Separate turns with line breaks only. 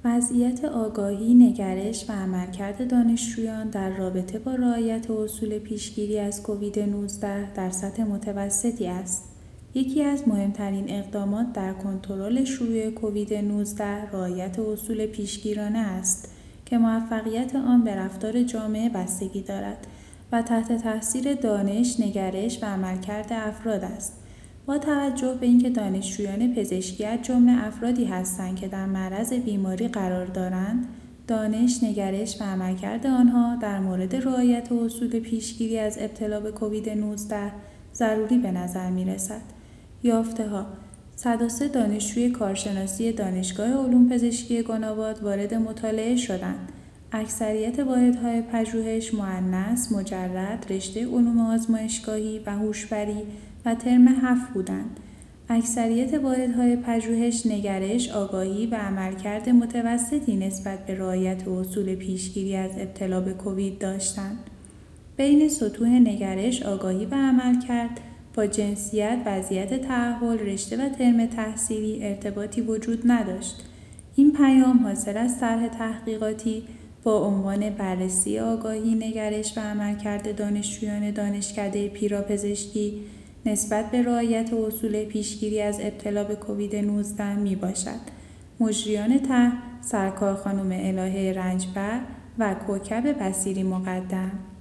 وضعیت آگاهی، نگرش و عملکرد دانشجویان در رابطه با رعایت اصول پیشگیری از کووید 19 در سطح متوسطی است. یکی از مهمترین اقدامات در کنترل شیوع کووید 19 رعایت اصول پیشگیرانه است که موفقیت آن به رفتار جامعه بستگی دارد و تحت تاثیر دانش، نگرش و عملکرد افراد است. با توجه به اینکه دانشجویان پزشکی از جمله افرادی هستند که در معرض بیماری قرار دارند، دانش، نگرش و عملکرد آنها در مورد رعایت اصول پیشگیری از ابتلا به کووید 19 ضروری به نظر می‌رسد. یافته‌ها: 103 دانشجوی کارشناسی دانشگاه علوم پزشکی گناباد وارد مطالعه شدند. اکثریت واحدهای پژوهش مؤنث، مجرد، رشته علوم آزمایشگاهی و هوشبری و ترم 7 بودند. اکثریت واحدهای پژوهش نگرش، آگاهی و عملکرد متوسطی نسبت به رعایت اصول پیشگیری از ابتلا به کووید داشتند. بین سطوح نگرش، آگاهی و عملکرد با جنسیت، وضعیت تأهل، رشته و ترم تحصیلی ارتباطی وجود نداشت. این پیام حاصل از طرح تحقیقاتی با عنوان بررسی آگاهی، نگرش و عملکرد دانشجویان دانشکده پیراپزشکی نسبت به رعایت اصول پیشگیری از ابتلا به کووید 19 می باشد. مجریان طرح سرکار خانم الهه رنجبر و کوکب بصیری مقدم